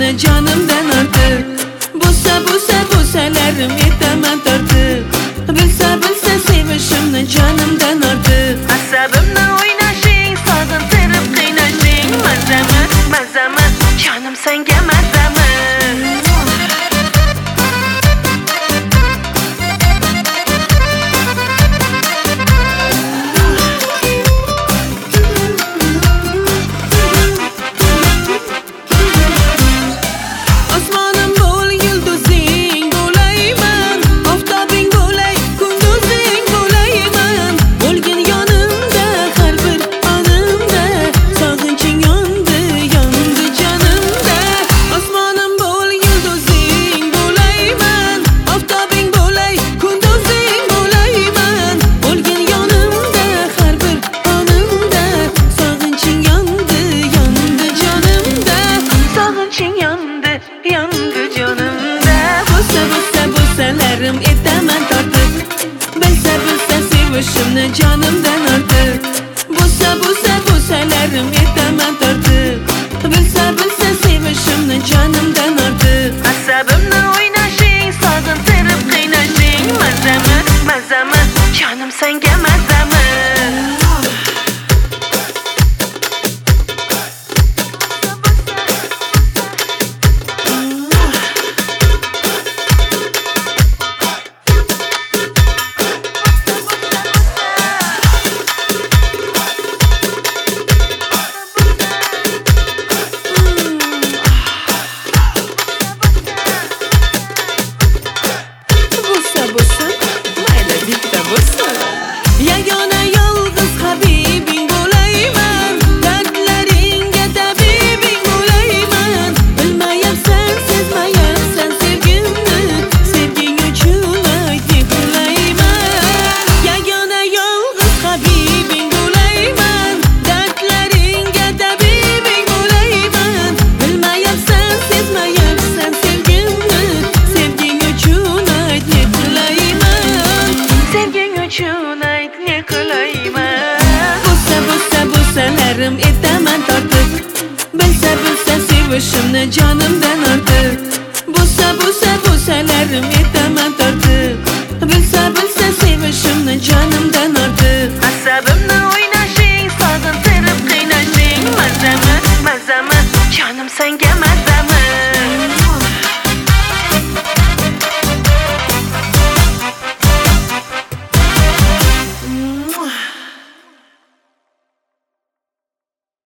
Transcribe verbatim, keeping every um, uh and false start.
sevishimni canımdan artık. Busa busa busalarim etaman tortib. Bilsa bilsa sevishimni canımdan artık. Asabimni o'ynashing, sog'intirib qiynashing. Mazami, mazami, canım senga mazami. Etaman tortib. Bilsa bilsa sevishimni canımdan artık. Busa busa busalarim etaman tortib. Bilsa bilsa sevishimni canımdan artık. Asabimni o'ynashing, sog'intirib qiynashing. Mazami, mazami, canım senga mazami. Yagona yolg'iz habibing bo'layman, dardlaringga tabibing bo'layman. Bilmayapsan, sezmayapsan sevgimni, sevging uchun aytib qo'ylayman. Yagona yolg'iz habibing bo'layman, dardlaringga tabibing bo'layman. Bilmayapsan, sezmayapsan sevgimni, sevging uchun aytib qo'ylayman. Sevging uchun Busa busa busalarim etaman tortib. Bilsa bilsa sevishimni canımdan artık. Busa busa busalarim etaman tortib. Bilsa bilsa sevishimni canımdan artık. Asabimni